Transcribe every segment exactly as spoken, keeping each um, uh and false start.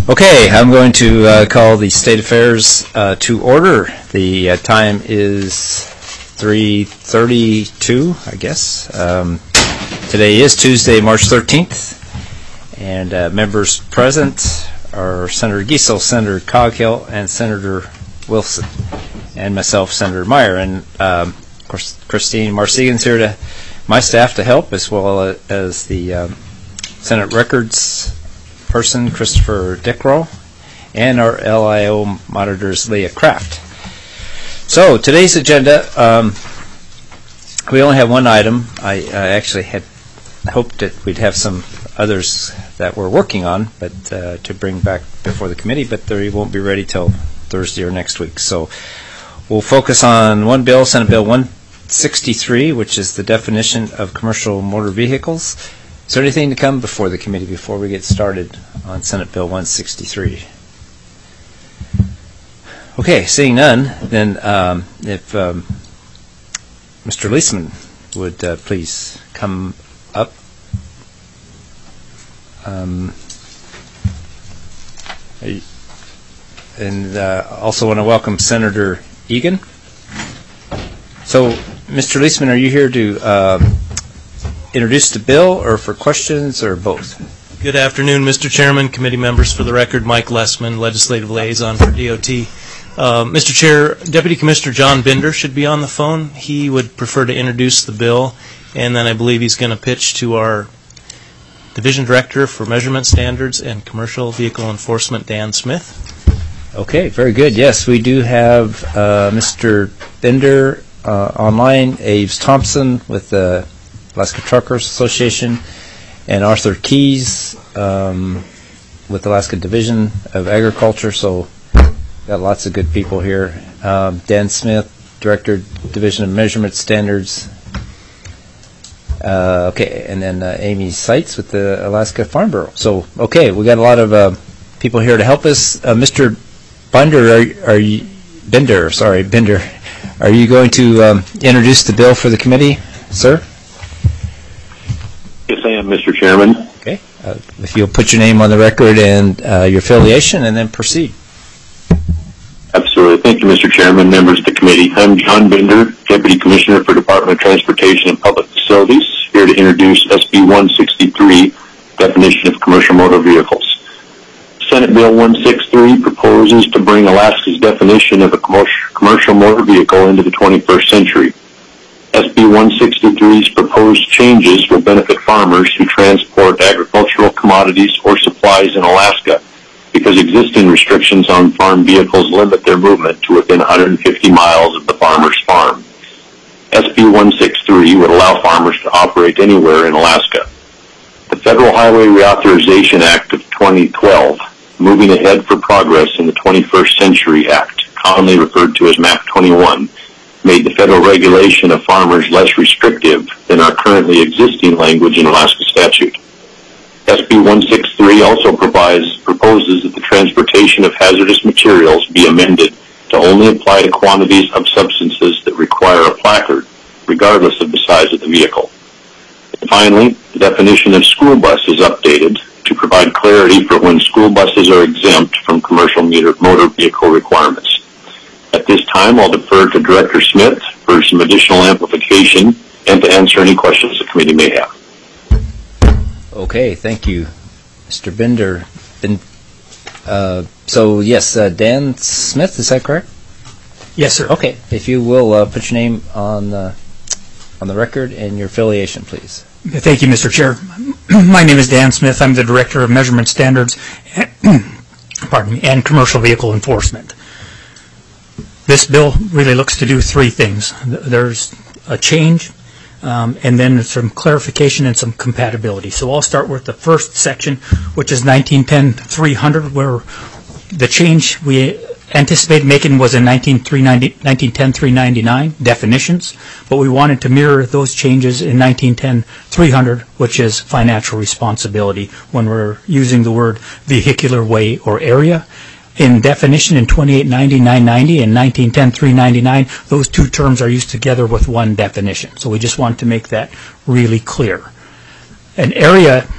Okay, I'm going to uh, call the State Affairs uh, to order. The uh, time is three thirty-two, I guess. Um, today is Tuesday, March thirteenth, and uh, members present are Senator Giesel, Senator Coghill, and Senator Wilson, and myself, Senator Meyer. And um, of course, Christine Marcigan's here to my staff to help, as well as the um, Senate Records person, Christopher Dickrow, and our L I O monitors, Leah Kraft. So today's agenda, um, we only have one item. I, I actually had hoped that we'd have some others that we're working on, but uh, to bring back before the committee, but they won't be ready till Thursday or next week. So we'll focus on one bill, Senate Bill one sixty-three, which is the definition of commercial motor vehicles. Is there anything to come before the committee before we get started on Senate Bill one sixty-three? Okay, seeing none, then um, if um, Mister Leisman would uh, please come up. Um, and uh, also want to welcome Senator Egan. So, Mister Leisman, are you here to uh, introduce the bill, or for questions, or both? Good afternoon, Mister Chairman, committee members. For the record, Mike Lessman, Legislative Liaison for D O T. Uh, Mister Chair, Deputy Commissioner John Binder should be on the phone. He would prefer to introduce the bill, and then I believe he's going to pitch to our Division Director for Measurement Standards and Commercial Vehicle Enforcement, Dan Smith. Okay, very good. Yes, we do have uh, Mister Binder uh, online, Aves Thompson with the Alaska Truckers Association, and Arthur Keys um, with the Alaska Division of Agriculture. So got lots of good people here. Um, Dan Smith, Director, Division of Measurement Standards. Uh, okay, and then uh, Amy Seitz with the Alaska Farm Bureau. So, okay, we got a lot of uh, people here to help us. Uh, Mister Binder, are, are you, Binder, sorry, Binder, are you going to um, introduce the bill for the committee, sir? Yes, I am, Mister Chairman. Okay. Uh, if you'll put your name on the record and uh, your affiliation, and then proceed. Absolutely. Thank you, Mister Chairman, members of the committee. I'm John Binder, Deputy Commissioner for Department of Transportation and Public Facilities, here to introduce S B one sixty-three, definition of commercial motor vehicles. Senate Bill one sixty-three proposes to bring Alaska's definition of a commercial motor vehicle into the twenty-first century. S B one sixty-three's proposed changes will benefit farmers who transport agricultural commodities or supplies in Alaska, because existing restrictions on farm vehicles limit their movement to within one hundred fifty miles of the farmer's farm. S B one sixty-three would allow farmers to operate anywhere in Alaska. The Federal Highway Reauthorization Act of twenty twelve, Moving Ahead for Progress in the twenty-first Century Act, commonly referred to as MAP twenty-one, made the federal regulation of farmers less restrictive than our currently existing language in Alaska statute. S B one sixty-three also provides, proposes that the transportation of hazardous materials be amended to only apply to quantities of substances that require a placard, regardless of the size of the vehicle. And finally, the definition of school bus is updated to provide clarity for when school buses are exempt from commercial motor vehicle requirements. At this time, I'll defer to Director Smith for some additional amplification and to answer any questions the committee may have. Okay, thank you, Mister Binder. Bin, uh, so, yes, uh, Dan Smith, is that correct? Yes, sir. Okay, if you will uh, put your name on the, on the record and your affiliation, please. Thank you, Mister Chair. My name is Dan Smith. I'm the Director of Measurement Standards and, pardon me, and Commercial Vehicle Enforcement. This bill really looks to do three things. There's a change, um, and then some clarification and some compatibility. So I'll start with the first section, which is nineteen ten dash three hundred, where the change we anticipated making was in nineteen ten dash three ninety-nine, definitions, but we wanted to mirror those changes in nineteen ten dash three hundred, which is financial responsibility, when we're using the word vehicular way or area. In definition in twenty-eight ninety, nine ninety, and nineteen ten dash three ninety-nine, those two terms are used together with one definition. So we just want to make that really clear. An area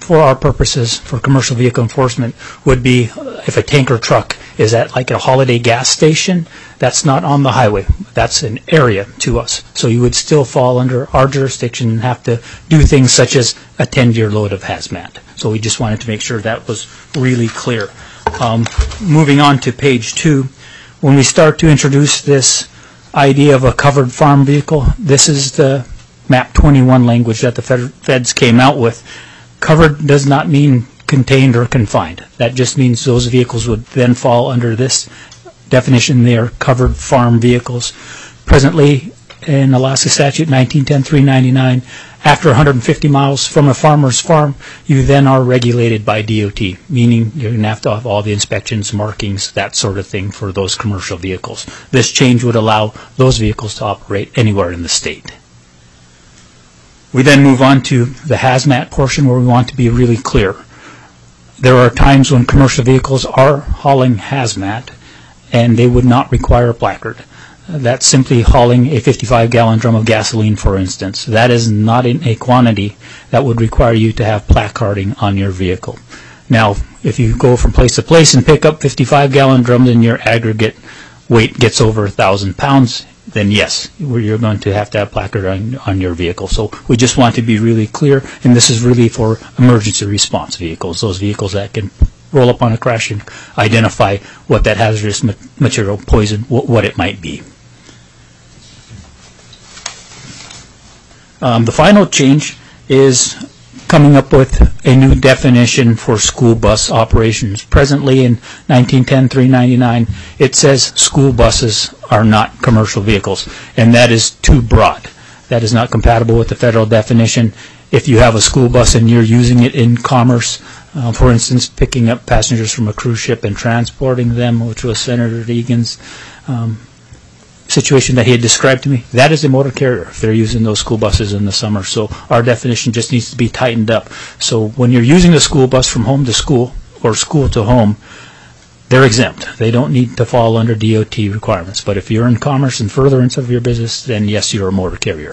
for our purposes, for commercial vehicle enforcement, would be if a tanker truck is at like a Holiday gas station, that's not on the highway. That's an area to us. So you would still fall under our jurisdiction and have to do things such as attend your load of hazmat. So we just wanted to make sure that was really clear. Um, moving on to page two, when we start to introduce this idea of a covered farm vehicle, this is the map twenty-one language that the fed, feds came out with. Covered does not mean contained or confined. That just means those vehicles would then fall under this definition. They are covered farm vehicles. Presently, in Alaska Statute nineteen ten three ninety-nine, after one hundred fifty miles from a farmer's farm, you then are regulated by D O T, meaning you're going to have to have all the inspections, markings, that sort of thing for those commercial vehicles. This change would allow those vehicles to operate anywhere in the state. We then move on to the hazmat portion where we want to be really clear. There are times when commercial vehicles are hauling hazmat and they would not require a placard. That's simply hauling a fifty-five gallon drum of gasoline, for instance. That is not in a quantity that would require you to have placarding on your vehicle. Now, if you go from place to place and pick up fifty-five gallon drums and your aggregate weight gets over one thousand pounds, then yes, you're going to have to have placard on, on your vehicle. So we just want to be really clear, and this is really for emergency response vehicles, those vehicles that can roll up on a crash and identify what that hazardous ma- material, poison, wh- what it might be. Um, the final change is coming up with a new definition for school bus operations. Presently in nineteen ten three ninety-nine, it says school buses are not commercial vehicles, and that is too broad. That is not compatible with the federal definition. If you have a school bus and you're using it in commerce, uh, for instance, picking up passengers from a cruise ship and transporting them, which was Senator Deegan's um, situation that he had described to me, that is a motor carrier if they're using those school buses in the summer. So our definition just needs to be tightened up. So when you're using the school bus from home to school or school to home, they're exempt. They don't need to fall under D O T requirements. But if you're in commerce and furtherance of your business, then yes, you're a motor carrier.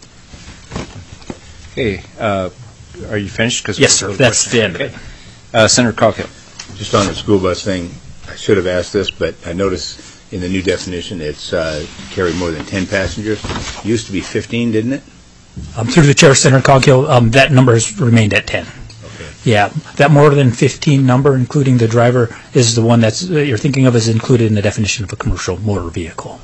Okay, uh, are you finished? 'Cause yes, sir. That's the end of it. Uh, Senator Coghill. Just on the school bus thing, I should have asked this, but I noticed in the new definition it's uh, carry more than ten passengers. It used to be fifteen, didn't it? Um, through the chair, Senator Coghill, um, that number has remained at ten. Okay. Yeah, that more than fifteen number, including the driver, is the one that's uh, you're thinking of is included in the definition of a commercial motor vehicle.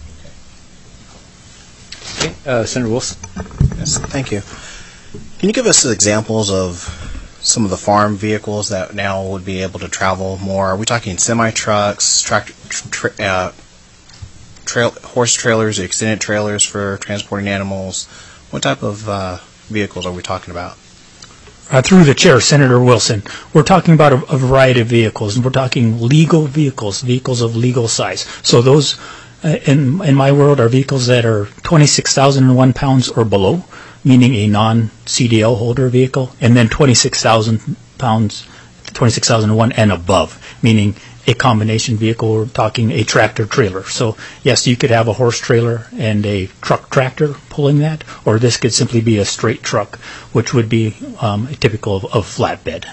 Okay, uh, Senator Wilson. Yes, thank you. Can you give us examples of some of the farm vehicles that now would be able to travel more? Are we talking semi-trucks, tractor, tra- uh, trail, horse trailers, extended trailers for transporting animals? What type of uh, vehicles are we talking about? Uh, through the chair, Senator Wilson, we're talking about a, a variety of vehicles, and we're talking legal vehicles, vehicles of legal size. So those, uh, in, in my world, are vehicles that are twenty-six thousand one pounds or below, meaning a non-C D L holder vehicle, and then twenty-six thousand pounds, twenty-six thousand one and above, meaning a combination vehicle. We're talking a tractor trailer. So yes, you could have a horse trailer and a truck tractor pulling that, or this could simply be a straight truck, which would be um, typical of, of flatbed.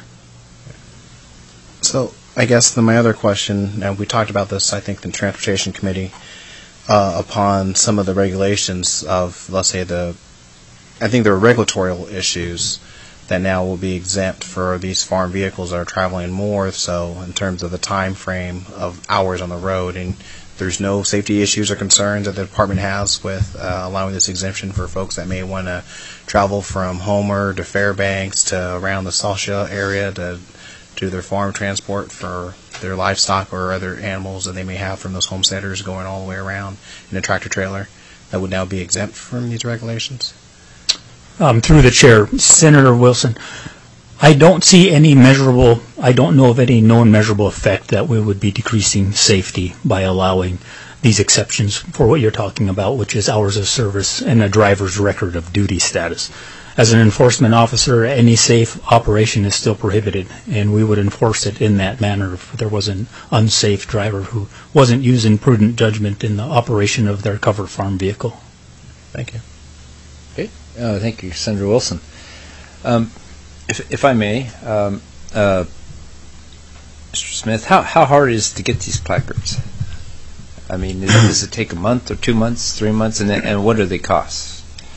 So I guess then my other question, and we talked about this, I think, in the Transportation Committee, uh, upon some of the regulations of, let's say, the I think there are regulatory issues that now will be exempt for these farm vehicles that are traveling more, so in terms of the time frame of hours on the road, and there's no safety issues or concerns that the department has with uh, allowing this exemption for folks that may want to travel from Homer to Fairbanks to around the Saucia area to do their farm transport for their livestock or other animals that they may have from those homesteaders going all the way around in a tractor trailer that would now be exempt from these regulations? Um, through the chair, Senator Wilson, I don't see any measurable, I don't know of any known measurable effect that we would be decreasing safety by allowing these exceptions for what you're talking about, which is hours of service and a driver's record of duty status. As an enforcement officer, any safe operation is still prohibited, and we would enforce it in that manner if there was an unsafe driver who wasn't using prudent judgment in the operation of their covered farm vehicle. Thank you. Okay, uh, thank you, Senator Wilson. Um, If, if I may, um, uh, Mister Smith, how, how hard is it to get these placards? I mean, is, does it take a month or two months, three months, and then, and what do they cost?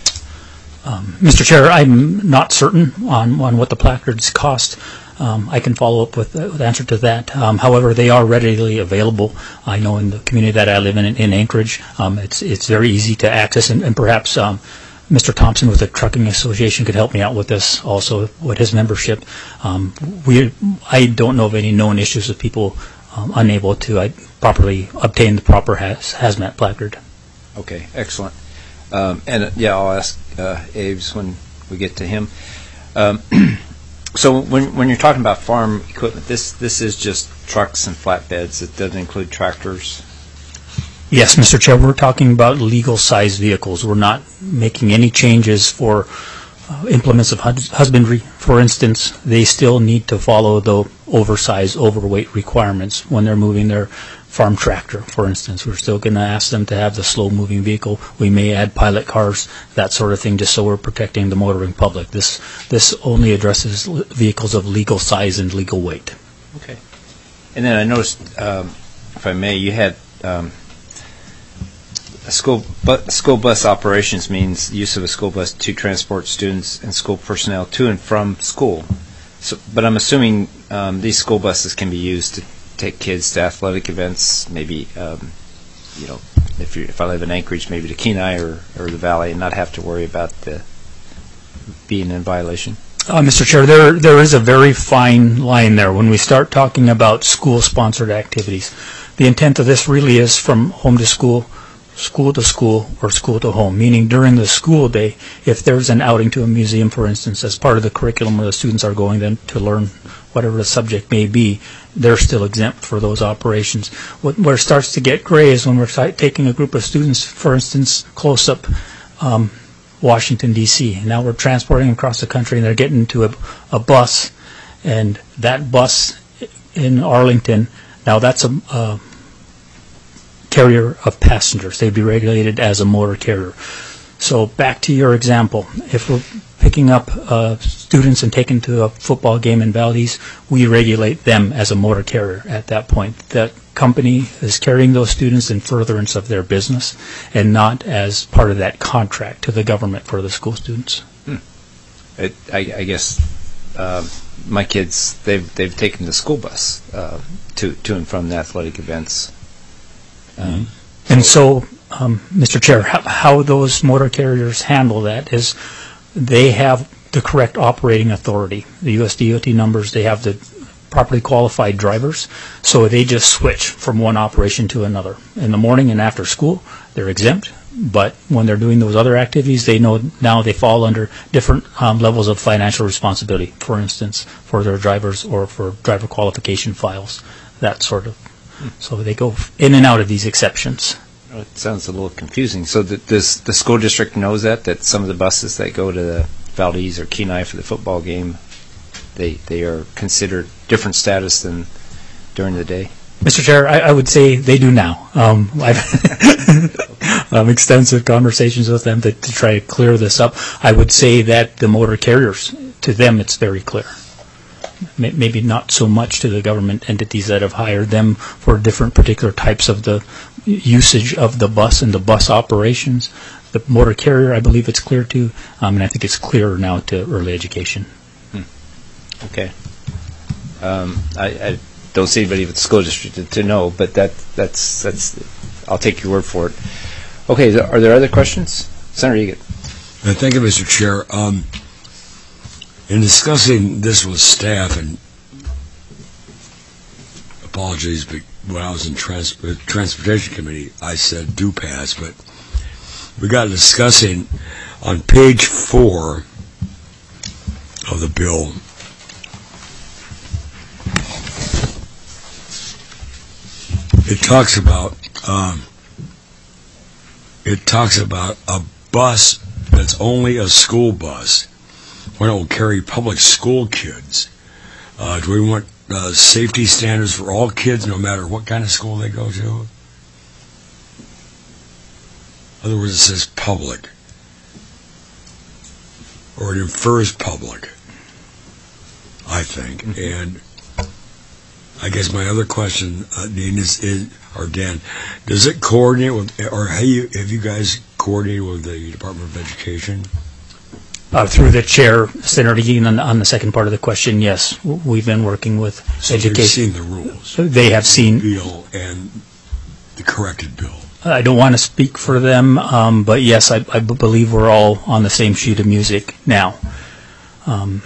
Um, Mister Chair, I'm not certain on, on what the placards cost. Um, I can follow up with the answer to that. Um, however, they are readily available. I know in the community that I live in, in Anchorage, um, it's it's very easy to access, and, and perhaps um, Mister Thompson with the Trucking Association could help me out with this also with his membership. Um, we I don't know of any known issues of people um, unable to uh, properly obtain the proper haz, hazmat placard. Okay, excellent. Um, and uh, yeah, I'll ask uh, Aves when we get to him. Um, so when when you're talking about farm equipment, this this is just trucks and flatbeds. It doesn't include tractors. Yes, Mister Chair, we're talking about legal-sized vehicles. We're not making any changes for uh, implements of hus- husbandry. For instance, they still need to follow the oversized, overweight requirements when they're moving their farm tractor, for instance. We're still going to ask them to have the slow-moving vehicle. We may add pilot cars, that sort of thing, just so we're protecting the motoring public. This this only addresses l- vehicles of legal size and legal weight. Okay. And then I noticed, um, if I may, you had um, a school bu- school bus operations means use of a school bus to transport students and school personnel to and from school. So, but I'm assuming um, these school buses can be used to take kids to athletic events, maybe, um, you know, if you if I live in Anchorage, maybe to Kenai or, or the Valley, and not have to worry about the being in violation. Uh, Mister Chair, there there is a very fine line there when we start talking about school-sponsored activities. The intent of this really is from home to school, school to school, or school to home, meaning during the school day, if there's an outing to a museum, for instance, as part of the curriculum where the students are going then to learn whatever the subject may be, they're still exempt for those operations. What, where it starts to get gray is when we're t- taking a group of students, for instance, close up um, Washington, D C Now we're transporting them across the country, and they're getting into a, a bus, and that bus in Arlington, now that's a, a carrier of passengers. They'd be regulated as a motor carrier. So back to your example, if we're picking up uh, students and taking to a football game in Valdez, we regulate them as a motor carrier at that point. That company is carrying those students in furtherance of their business and not as part of that contract to the government for the school students. Hmm. It, I, I guess uh, my kids, they've they've taken the school bus uh, to, to and from the athletic events. Um, mm-hmm. And so, um, Mister Chair, how, how those motor carriers handle that is they have the correct operating authority. The U S D O T numbers, they have the properly qualified drivers, so they just switch from one operation to another. In the morning and after school, they're exempt, but when they're doing those other activities, they know now they fall under different um, levels of financial responsibility, for instance, for their drivers or for driver qualification files, that sort of. Hmm. So they go in and out of these exceptions. It sounds a little confusing. So the, does the school district knows that, that some of the buses that go to the Valdez or Kenai for the football game, they they are considered different status than during the day? Mister Chair, I, I would say they do now. Um, I've um, extensive conversations with them to, to try to clear this up. I would say that the motor carriers, to them, it's very clear. Maybe not so much to the government entities that have hired them for different particular types of the usage of the bus and the bus operations. The motor carrier, I believe it's clear to, um, and I think it's clearer now to early education. Hmm. Okay. Um, I, I don't see anybody with the school district to, to know, but that that's that's. I'll take your word for it. Okay. Are there other questions, Senator Egan? Uh, thank you, Mister Chair. Um, in discussing this with staff, and apologies, but when I was in trans- uh, Transportation Committee, I said do pass, but we got discussing on page four of the bill. It talks about um, it talks about a bus that's only a school bus when it will carry public school kids. Uh, do we want uh, safety standards for all kids, no matter what kind of school they go to? In other words, it says public, or it infers public. I think. And I guess my other question, uh, Dean, is, is, or Dan, does it coordinate with, or have you, have you guys coordinated with the Department of Education? Uh, through the chair, Senator Egan, on, on the second part of the question, yes, w- we've been working with So education. they've seen the rules. They have seen. Bill and the corrected bill. I don't want to speak for them, um, but yes, I, I b- believe we're all on the same sheet of music now. Um,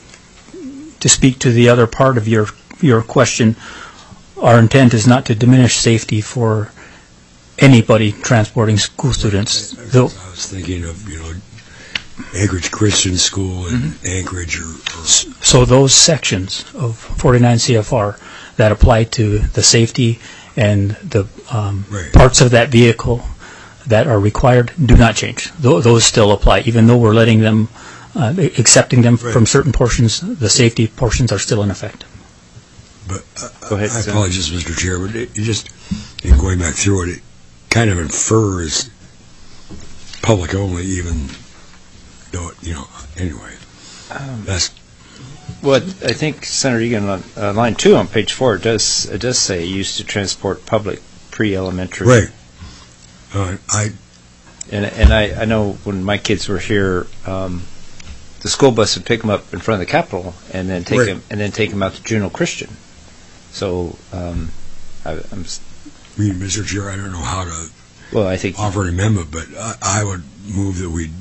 to speak to the other part of your your question, our intent is not to diminish safety for anybody transporting school students. I, I, Though, I was thinking of, you know, Anchorage Christian School in mm-hmm. Anchorage or, or... So those sections of forty-nine C F R that apply to the safety and the um, right. parts of that vehicle that are required do not change. Th- those still apply, even though we're letting them, uh, accepting them right. from certain portions, the safety portions are still in effect. But uh, Go ahead, I Sam. apologize, Mister Chair, but it, it just, in going back through it, it kind of infers public only, even though, it, you know, anyway. Um, that's Well, I think Senator Egan on uh, line two on page four it does it does say used to transport public pre-elementary. right. Uh, I And and I, I know when my kids were here, um, the school bus would pick them up in front of the Capitol and then take Right. them and then take them out to Juneau Christian. So um, I, I'm s- I mean, Mister Chair, I don't know how to well. I think offer an amendment, but I, I would move that we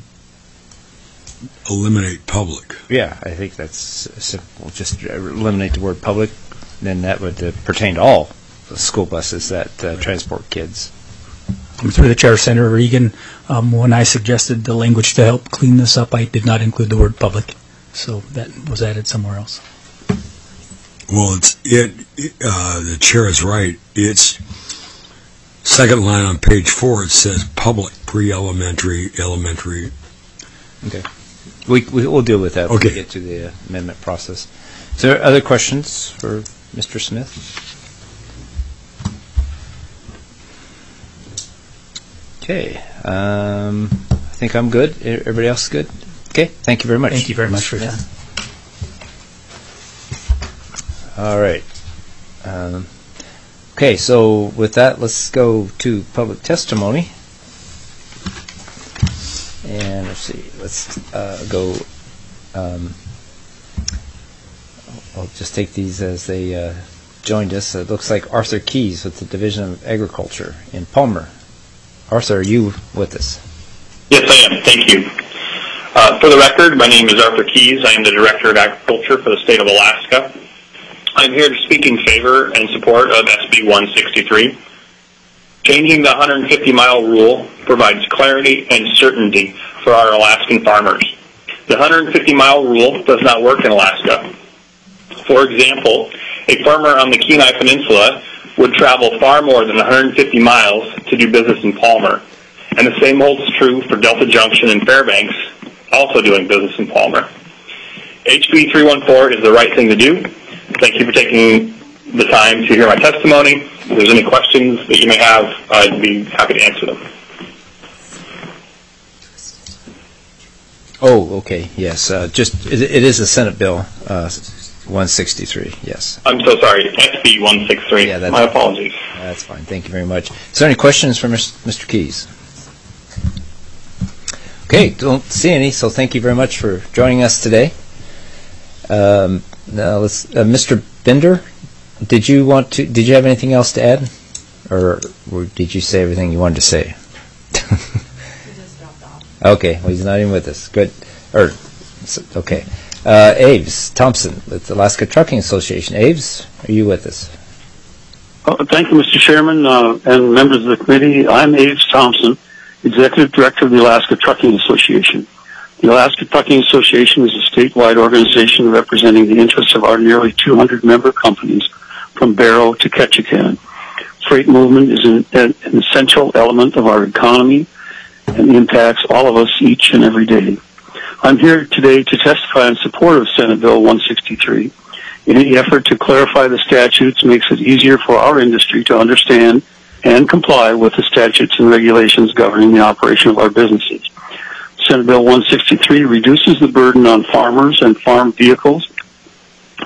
eliminate public. yeah, I think that's simple. Just eliminate the word public, then that would uh, pertain to all the school buses that uh, transport kids. Through the chair, Senator Egan, um, when I suggested the language to help clean this up, I did not include the word public, so that was added somewhere else. Well, it's it. it uh, the chair is right. It's second line on page four. It says public pre-elementary, elementary. Okay. We, we, we'll deal with that when Okay. we get to the uh, amendment process. Is there other questions for Mister Smith? Okay. Um, I think I'm good. E- Everybody else is good? Okay. Thank you very much. Thank you very much for Mister that. Smith. All right. Um, okay, so with that, let's go to public testimony. And let's see, let's uh, go, um, I'll just take these as they uh, joined us. It looks like Arthur Keys with the Division of Agriculture in Palmer. Arthur, are you with us? Yes, I am. Thank you. Uh, for the record, my name is Arthur Keys. I am the Director of Agriculture for the state of Alaska. I'm here to speak in favor and support of S B one sixty-three. Changing the one hundred fifty mile rule provides clarity and certainty for our Alaskan farmers. The one hundred fifty mile rule does not work in Alaska. For example, a farmer on the Kenai Peninsula would travel far more than one hundred fifty miles to do business in Palmer. And the same holds true for Delta Junction and Fairbanks, also doing business in Palmer. H B three one four is the right thing to do. Thank you for taking the time to hear my testimony. If there's any questions that you may have, I'd be happy to answer them. Oh, okay, yes. Uh, just it, it is a Senate bill, uh, one sixty-three, yes. I'm so sorry, S B one sixty-three. Yeah, that's my apologies. That's fine. Thank you very much. Is there any questions for Mister Keys? Okay, don't see any, so thank you very much for joining us today. Um, now let's, uh, Mister Bender, did you want to? Did you have anything else to add, or, or did you say everything you wanted to say? He just dropped off. Okay, well, he's not even with us. Good. Or okay, uh, Aves Thompson with the Alaska Trucking Association. Aves, are you with us? Uh, thank you, Mister Chairman, uh, and members of the committee. I'm Aves Thompson, Executive Director of the Alaska Trucking Association. The Alaska Trucking Association is a statewide organization representing the interests of our nearly two hundred member companies from Barrow to Ketchikan. Freight movement is an, an essential element of our economy and impacts all of us each and every day. I'm here today to testify in support of Senate Bill one sixty-three. In the effort to clarify the statutes makes it easier for our industry to understand and comply with the statutes and regulations governing the operation of our businesses. Senate Bill one sixty-three reduces the burden on farmers and farm vehicles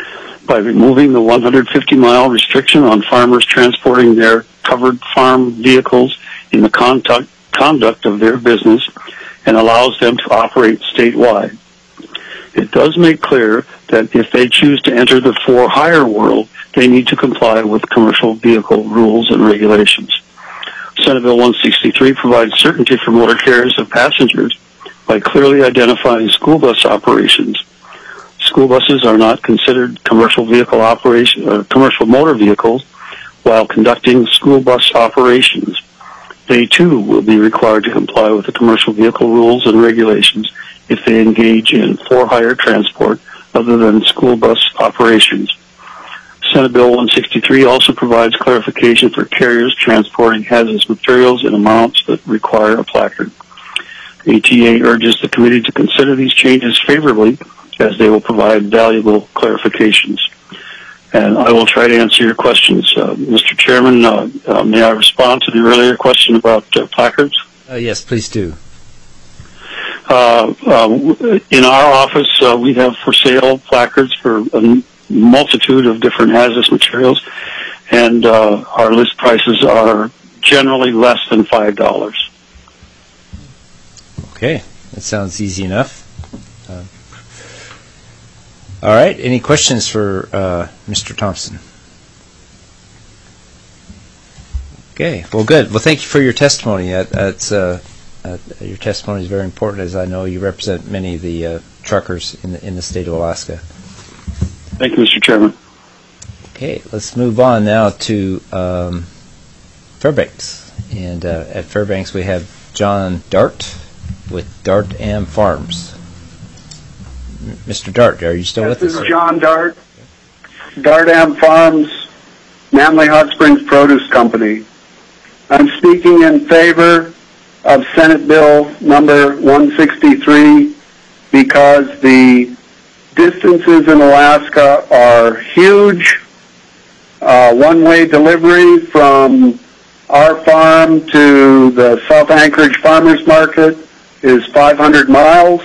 by removing the one hundred fifty mile restriction on farmers transporting their covered farm vehicles in the conduct, conduct of their business and allows them to operate statewide. It does make clear that if they choose to enter the for-hire world, they need to comply with commercial vehicle rules and regulations. Senate Bill one sixty-three provides certainty for motor carriers of passengers by clearly identifying school bus operations. School buses are not considered commercial vehicle operation, uh, commercial motor vehicles while conducting school bus operations. They too will be required to comply with the commercial vehicle rules and regulations if they engage in for-hire transport other than school bus operations. Senate Bill one sixty-three also provides clarification for carriers transporting hazardous materials in amounts that require a placard. A T A urges the committee to consider these changes favorably as they will provide valuable clarifications. And I will try to answer your questions. Uh, Mister Chairman, uh, uh, may I respond to the earlier question about uh, placards? Uh, yes, please do. Uh, uh, in our office, uh, we have for sale placards for a multitude of different hazardous materials, and uh, our list prices are generally less than five dollars. Okay, that sounds easy enough. Uh, all right, any questions for uh, Mister Thompson? Okay, well, good. Well, thank you for your testimony. Uh, that's, uh, uh, your testimony is very important, as I know you represent many of the uh, truckers in the, in the state of Alaska. Thank you, Mister Chairman. Okay, let's move on now to um, Fairbanks. And uh, at Fairbanks, we have John Dart with Dart Am Farms. Mister Dart, are you still yes, with us? This is John Dart, Dart Am Farms, Manly Hot Springs Produce Company. I'm speaking in favor of Senate Bill number one sixty-three because the distances in Alaska are huge. Uh, one-way delivery from our farm to the South Anchorage Farmers Market is five hundred miles.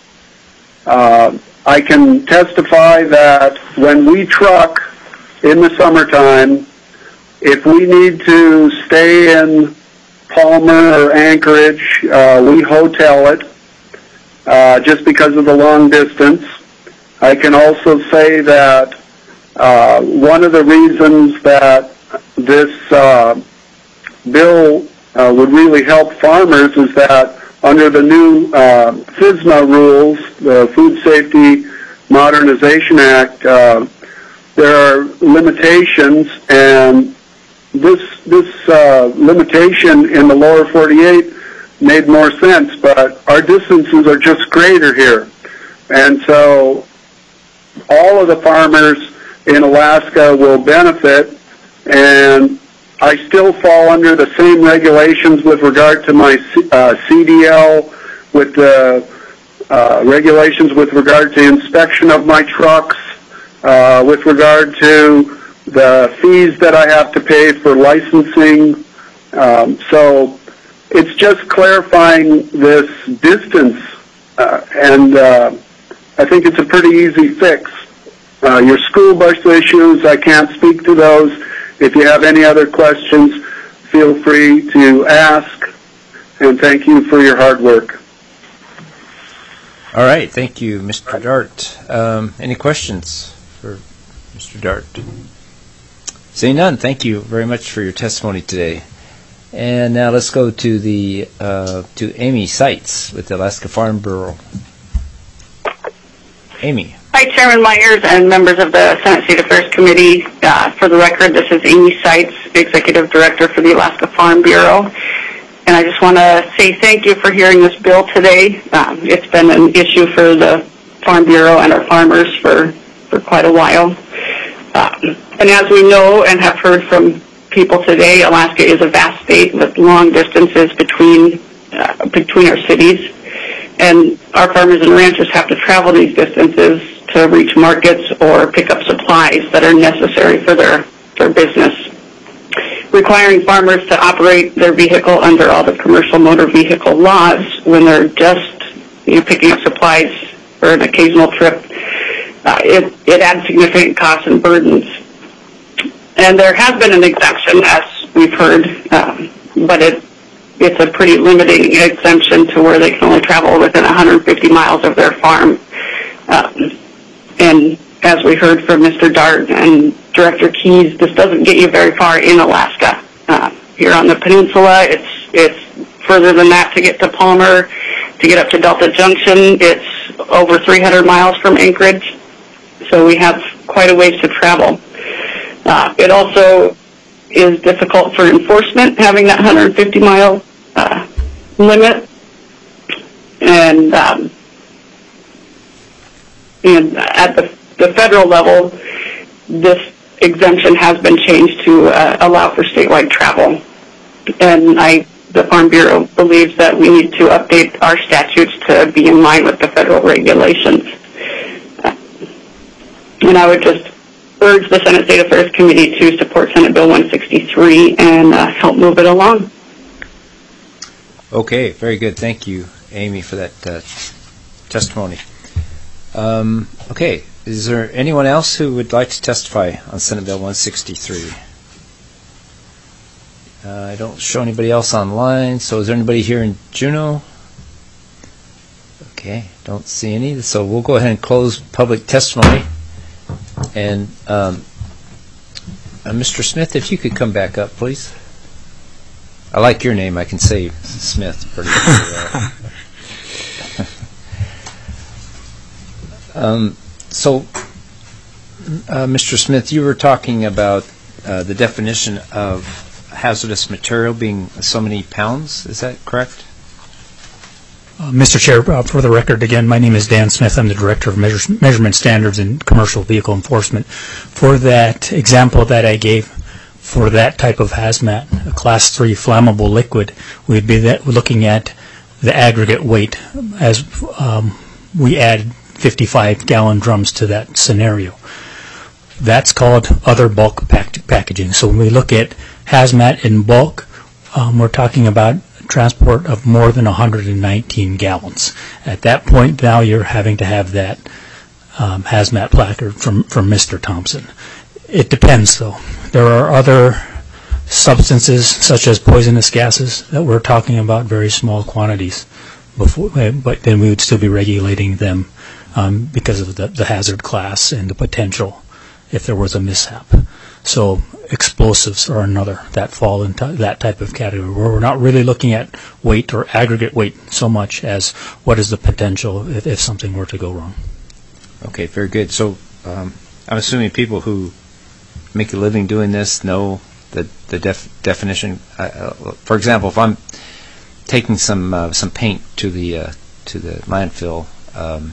Uh, I can testify that when we truck in the summertime, if we need to stay in Palmer or Anchorage, uh, we hotel it uh, just because of the long distance. I can also say that uh, one of the reasons that this uh, bill uh, would really help farmers is that under the new uh, FSMA rules, the Food Safety Modernization Act, uh, there are limitations, and this this uh, limitation in the lower forty-eight made more sense, but our distances are just greater here. And so all of the farmers in Alaska will benefit, and I still fall under the same regulations with regard to my uh, C D L, with the uh, regulations with regard to inspection of my trucks, uh, with regard to the fees that I have to pay for licensing. Um, so it's just clarifying this distance, uh, and uh, I think it's a pretty easy fix. Uh, your school bus issues, I can't speak to those. If you have any other questions, feel free to ask, and thank you for your hard work. All right, thank you, Mister Dart. Um, any questions for Mister Dart? Seeing none, thank you very much for your testimony today. And now let's go to the uh, to Amy Seitz with the Alaska Farm Bureau. Amy. Hi, Chairman Myers and members of the Senate State Affairs Committee. Uh, for the record, this is Amy Seitz, Executive Director for the Alaska Farm Bureau. And I just want to say thank you for hearing this bill today. Um, it's been an issue for the Farm Bureau and our farmers for, for quite a while. Um, and as we know and have heard from people today, Alaska is a vast state with long distances between uh, between our cities. And our farmers and ranchers have to travel these distances to reach markets or pick up supplies that are necessary for their, their business. Requiring farmers to operate their vehicle under all the commercial motor vehicle laws when they're just, you know, picking up supplies for an occasional trip uh, it, it adds significant costs and burdens. And there has been an exemption, as we've heard, um, but it, it's a pretty limiting exemption to where they can only travel within one hundred fifty miles of their farm. Um, and as we heard from Mister Dart and Director Keys, this doesn't get you very far in Alaska. Uh, here on the peninsula, it's it's further than that to get to Palmer, to get up to Delta Junction. It's over three hundred miles from Anchorage, so we have quite a ways to travel. Uh, it also is difficult for enforcement, having that one hundred fifty mile uh, limit, and um, and at the, the federal level, this exemption has been changed to uh, allow for statewide travel. And I, the Farm Bureau believes that we need to update our statutes to be in line with the federal regulations. Uh, and I would just urge the Senate State Affairs Committee to support Senate Bill one sixty-three and uh, help move it along. Okay, very good. Thank you, Amy, for that uh, testimony. Um, okay, is there anyone else who would like to testify on Senate Bill one sixty-three? Uh, I don't show anybody else online, so is there anybody here in Juneau? Okay, don't see any, so we'll go ahead and close public testimony. And um, uh, Mister Smith, if you could come back up, please. I like your name. I can say Smith pretty well. um, so, uh, Mister Smith, you were talking about uh, the definition of hazardous material being so many pounds. Is that correct? Uh, Mister Chair, uh, for the record, again, my name is Dan Smith. I'm the Director of Measure Measurement Standards and Commercial Vehicle Enforcement. For that example that I gave, for that type of hazmat, a Class three flammable liquid, we'd be that, looking at the aggregate weight as um, we add fifty-five gallon drums to that scenario. That's called other bulk pack packaging. So when we look at hazmat in bulk, um, we're talking about transport of more than one hundred nineteen gallons. At that point, now you're having to have that um, hazmat placard from, from Mister Thompson. It depends, though. There are other substances, such as poisonous gases, that we're talking about very small quantities, before, but then we would still be regulating them um, because of the, the hazard class and the potential if there was a mishap. So explosives are another that fall into that type of category, where we're not really looking at weight or aggregate weight so much as what is the potential if, if something were to go wrong. Okay, very good. So um, I'm assuming people who make a living doing this know the the def definition. Uh, for example, if I'm taking some uh, some paint to the uh, to the landfill, um,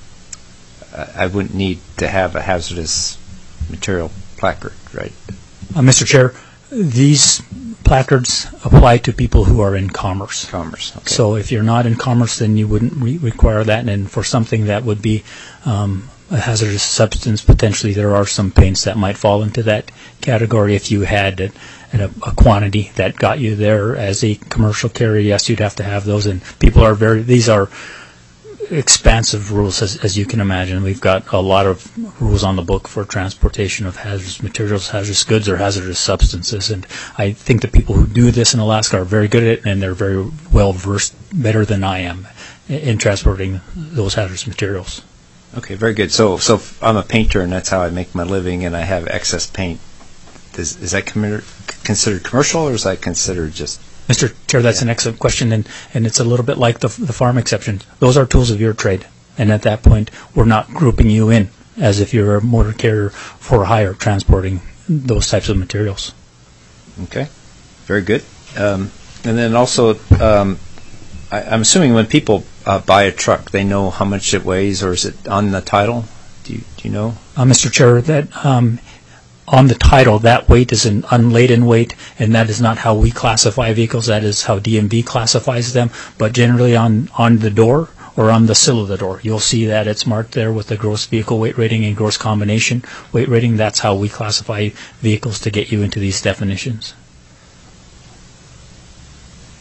I wouldn't need to have a hazardous material placard, right? Uh, Mister Chair, these placards apply to people who are in commerce. Commerce, okay. So if you're not in commerce, then you wouldn't re require that. And for something that would be um, a hazardous substance, potentially there are some paints that might fall into that category. If you had a, a, a quantity that got you there as a commercial carrier, yes, you'd have to have those. And people are very, these are expansive rules, as, as you can imagine. We've got a lot of rules on the book for transportation of hazardous materials, hazardous goods, or hazardous substances. And I think the people who do this in Alaska are very good at it, and they're very well versed, better than I am, in, in transporting those hazardous materials. Okay, very good. So, so if I'm a painter, and that's how I make my living, and I have excess paint. Is, is that considered commercial, or is that considered just? Mister Chair, that's yeah. an excellent question, and, and it's a little bit like the, the farm exception. Those are tools of your trade, and at that point, we're not grouping you in as if you're a motor carrier for hire transporting those types of materials. Okay, very good. Um, and then also, um, I, I'm assuming when people uh, buy a truck, they know how much it weighs, or is it on the title? Do you, do you know? Uh, Mister Chair, that um, on the title, that weight is an unladen weight, and that is not how we classify vehicles. That is how D M V classifies them. But generally on, on the door or on the sill of the door, you'll see that it's marked there with the gross vehicle weight rating and gross combination weight rating. That's how we classify vehicles to get you into these definitions.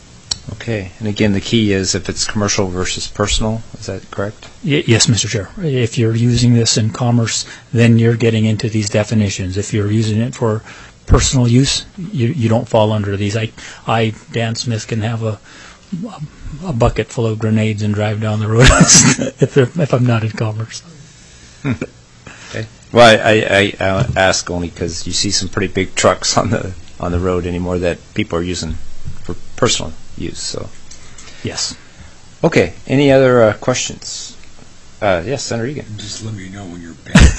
Okay, and again, the key is if it's commercial versus personal, is that correct? Y- yes, Mister Chair. If you're using this in commerce, then you're getting into these definitions. If you're using it for personal use, you, you don't fall under these. I, I, Dan Smith, can have a, a bucket full of grenades and drive down the road if, they're, if I'm not in commerce. Okay. Well, I, I, I ask only because you see some pretty big trucks on the on the road anymore that people are using for personal use. So, yes. Okay. Any other uh, questions? Uh, yes, Senator Egan. Just let me know when you're back.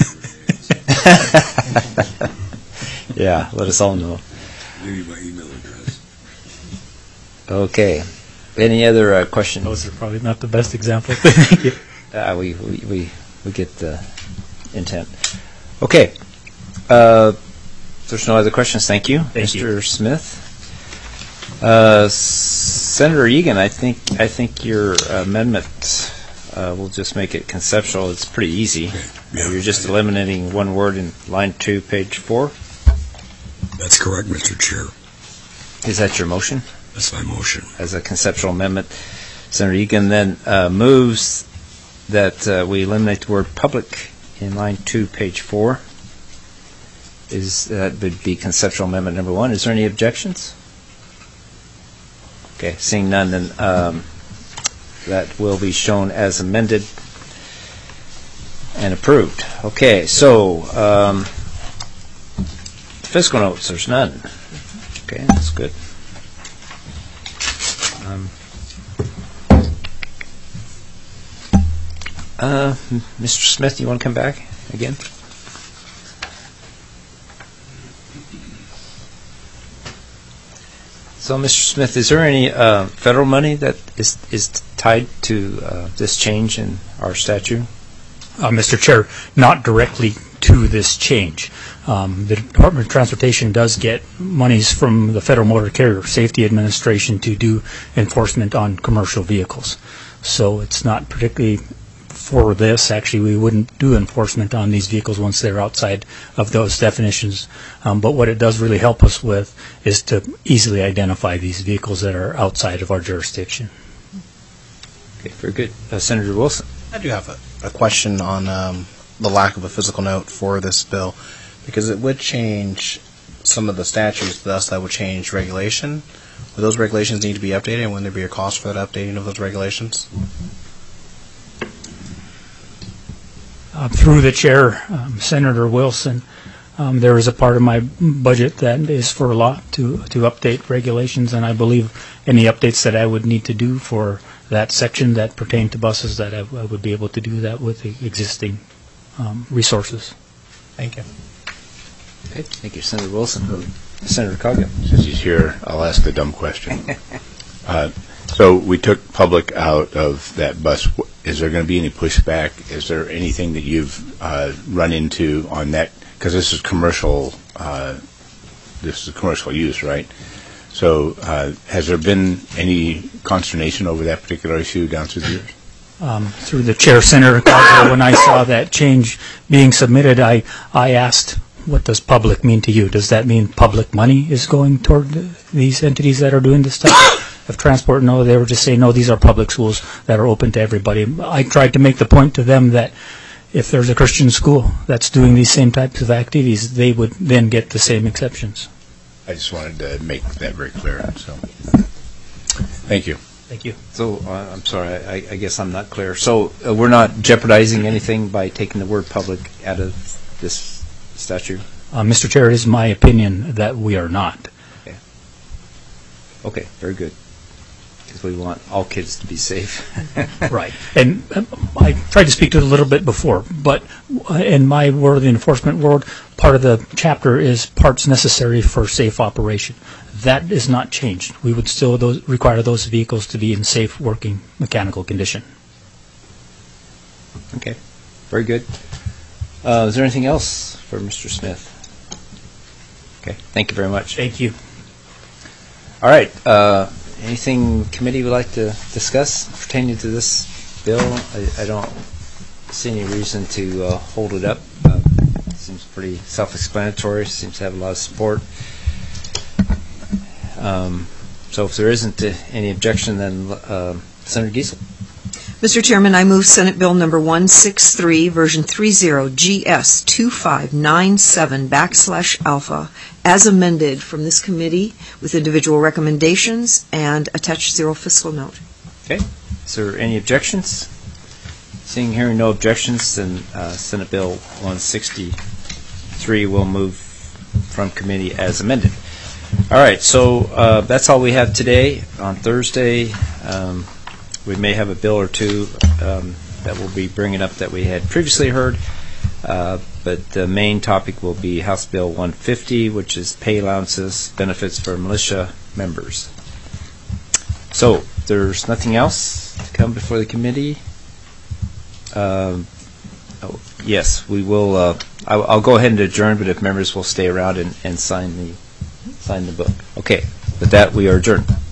Yeah, let us all know. Give me my email address. Okay. Any other uh, questions? Those are probably not the best examples. Thank you. Uh, we, we we we get the intent. Okay. Uh, if there's no other questions, thank you, Thank Mister you. Smith. Uh, Senator Egan, I think I think your amendment uh, will just make it conceptual. It's pretty easy. Okay. Yeah, You're just I- eliminating one word in line two, page four. That's correct, Mister Chair. Is that your motion? That's my motion. As a conceptual amendment, Senator Egan then uh, moves that uh, we eliminate the word public in line two, page four. Is that would be conceptual amendment number one? Is there any objections? Okay, seeing none, then um, that will be shown as amended and approved. Okay, so um, fiscal notes, there's none. Okay, that's good. Um, uh, Mister Smith, you want to come back again? So, Mister Smith, is there any uh, federal money that is is tied to uh, this change in our statute? Uh, Mister Chair, not directly to this change. Um, the Department of Transportation does get monies from the Federal Motor Carrier Safety Administration to do enforcement on commercial vehicles. So it's not particularly for this. Actually, we wouldn't do enforcement on these vehicles once they're outside of those definitions. Um, but what it does really help us with is to easily identify these vehicles that are outside of our jurisdiction. Okay, very good. Uh, Senator Wilson. I do have a, a question on um, the lack of a physical note for this bill, because it would change some of the statutes, thus that would change regulation. Would those regulations need to be updated, and would there be a cost for that updating of those regulations? Uh, through the chair, um, Senator Wilson, um, there is a part of my budget that is for law to to update regulations, and I believe any updates that I would need to do for that section that pertain to buses, that I, I would be able to do that with the existing um, resources. Thank you. Okay, thank you, Senator Wilson. Senator Coggin. Since he's here, I'll ask the dumb question. uh, so we took public out of that bus. Is there going to be any pushback? Is there anything that you've uh, run into on that? Because this is commercial. Uh, this is commercial use, right? So uh, has there been any consternation over that particular issue down through the years? Um, through the chair, Senator Coggin, when I saw that change being submitted, I, I asked, what does public mean to you? Does that mean public money is going toward these entities that are doing this stuff of transport? No, they were just saying, no, these are public schools that are open to everybody. I tried to make the point to them that if there's a Christian school that's doing these same types of activities, they would then get the same exceptions. I just wanted to make that very clear. So, thank you. Thank you. So, uh, I'm sorry, I, I guess I'm not clear. So, uh, we're not jeopardizing anything by taking the word public out of this statute? Uh, Mister Chair, it is my opinion that we are not. Okay. Okay, very good. Because we want all kids to be safe. Right. And um, I tried to speak to it a little bit before, but in my world, the enforcement world, part of the chapter is parts necessary for safe operation. That is not changed. We would still those, require those vehicles to be in safe working mechanical condition. Okay, very good. Uh, is there anything else for Mister Smith? Okay, thank you very much. Thank you. All right. Uh, anything committee would like to discuss pertaining to this bill? I, I don't see any reason to uh, hold it up. Uh, it seems pretty self-explanatory. Seems to have a lot of support. Um, So if there isn't uh, any objection, then uh, Senator Giesel. Mister Chairman, I move Senate Bill number one sixty-three, version thirty G S two five nine seven backslash alpha, as amended from this committee with individual recommendations and attached zero fiscal note. Okay. Is there any objections? Seeing hearing no objections, then uh, Senate Bill one sixty-three will move from committee as amended. All right, so uh, that's all we have today. On Thursday, um, we may have a bill or two um, that we'll be bringing up that we had previously heard, uh, but the main topic will be House Bill one fifty, which is pay allowances, benefits for militia members. So, if there's nothing else to come before the committee. Um, oh, yes, we will. Uh, I'll, I'll go ahead and adjourn, but if members will stay around and, and sign the sign the book. Okay, with that, we are adjourned.